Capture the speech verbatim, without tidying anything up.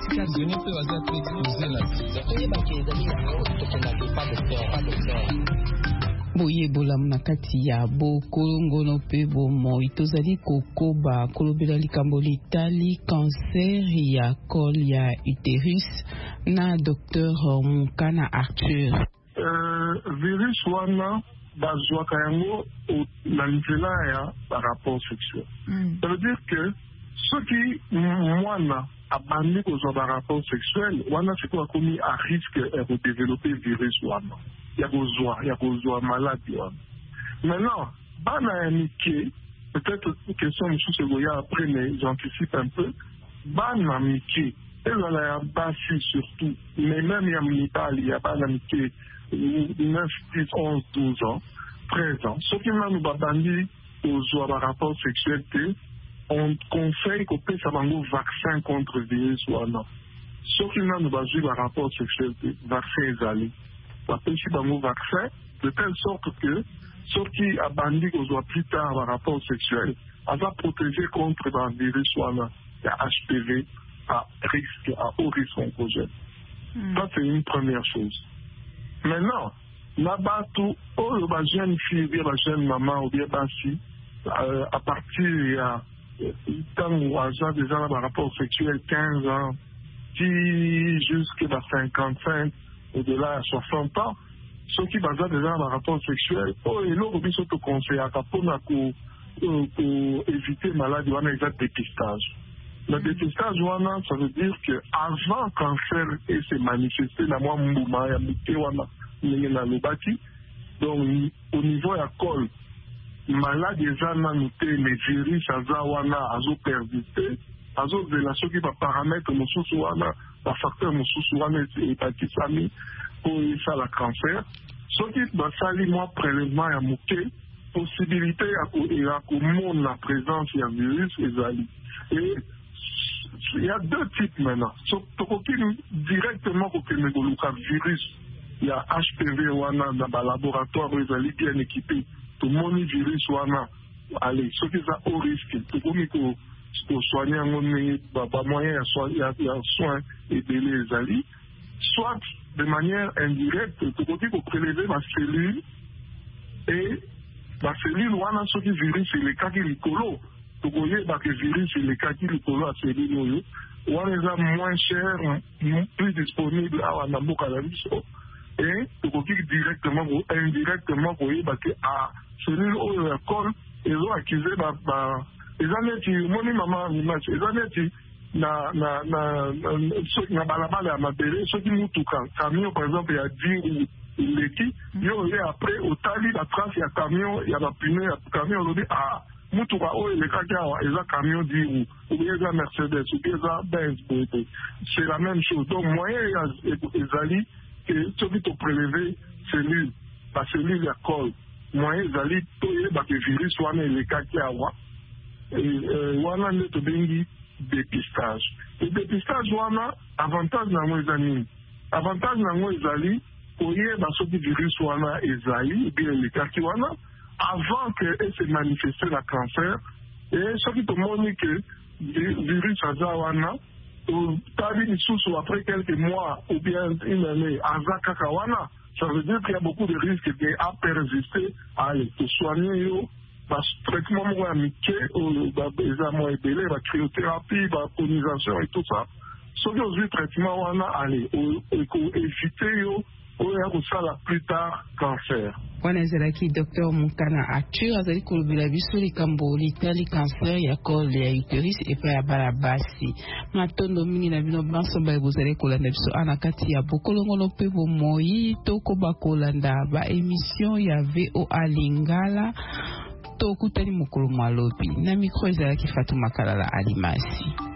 prisonniers peut être exposé la boyebola na kati ya bokolongono pe bomoi tozali kokoba kolobela likambo litali cancer ya col ya utérus na docteur Mukana Arthur. Euh, virus wana bazwaka yango na nzela ya rapport sexuel. Mm. Ça veut dire que ceux qui mwana abandi kozwa ba rapport sexuel wana siko komi à risque de développer virus wana ya kozwa ya kozwa maladie wana. Maintenant bana ya mike peut-être une question de sous goya après mais j'anticipe un peu bana mike ezala ya basi surtout mais même ya mibali ya bana mike neuf, dix, onze, douze ans, treize ans. Ce qui m'a nous babandi aux rapports sexuels, on conseille qu'on puisse avoir un vaccin contre le virus ou non. Ce qui m'a nous basé un rapport sexuel, vaccin est allé. On peut avoir un vaccin de telle sorte que ceux qui a bandi aux plus tard un rapport sexuel, on va protéger contre le virus ou non. Il y a H P V à risque, à haut risque oncogène. Mm. Ça, c'est une première chose. Maintenant, là-bas, tout, oh, le jeune fille, bien la jeune maman, ou bien basi, euh, à partir il y a tant ou à déjà déjà un rapport sexuel quinze ans, qui jusqu'à cinquante-cinq, au-delà à soixante ans, ceux qui basent déjà un rapport sexuel, oh, et là, on surtout conseiller à Capona pour éviter maladie, on a exact dépistage. Le dépistage, ça veut dire qu'avant cancer et se manifester, la moi, mouma, ya mouté, wana, n'engena lobaki, donc, au niveau ya col, malade, déjà, na mouté, les virus, aza, wana, azo persisté, azo, de la ceux qui va paramètre, moussous, wana, la facteur, moussous, wana, hépatite ami, pour ça, la cancer. Ceux qui va salir, moi, prélèvement, ya mouté, possibilité, à, à, à, la présence, ya virus, et zali. Et, il y a deux types maintenant. Directement pour que le virus, il y a H P V wana dans le laboratoire, ils sont bien équipés. Tout le monde virus wana, allez, ceux qui sont au risque, tout le monde pour soigner un moyen, il y a soin et les alliés. Soit de manière indirecte, tout le monde pour prélever ma cellule et la cellule wana, ceux qui virus, c'est les cas qui sont vous voyez que le virus et les cas qui sont à celui-là, on les a moins chers, plus disponibles à Nambo Cannabis. Et vous voyez directement ou indirectement, vous voyez que à celui-là, le col, ils ont accusé, les années qui, mon maman, les années qui, na na na na balabala à Mabélé, ceux qui nous touchent, camion par exemple, il y a dix ou l'équipe, il y a après, au tali, la trace, il y a camion, il y a la pneu, il y a camion, on dit, ah, mutuka oyo le kaka eza camion di ou bien eza Mercedes ou bien eza Benz, c'est la même chose. Donc moyen ezali que celui qui prélever cellule la cellule ya col moyen ezali toye ba que virus wana le kaka wa et wana ne to bengi dépistage. Et dépistage wana avantage na mo ezali avantage na mo ezali koye ba so virus wana ezali bien le kaka wana avant qu'elle se manifeste la cancer, et ce qui te montre que le virus Azawana, ou après quelques mois ou bien une année, Azakakawana, ça veut dire qu'il y a beaucoup de risques à persister, à te soigner, parce que le traitement est amiqué, les amants ébélés, la cryothérapie, la colonisation et tout ça. Ce qui est le traitement, allez, éviter, plus tard cancer. Wana ezalaki docteur Mukana Arthur azali kolobela biso likambo litali cancer ya col ya utérus epa ya bala basi matondo mingi na bino banso ba bozali kolanda biso ana kati ya bokolongono pe bomoi tokoba kolanda ba émission ya V O A Lingala tokutani mokolo malobi na micro ezalaki Fatuma Kalala Alimasi.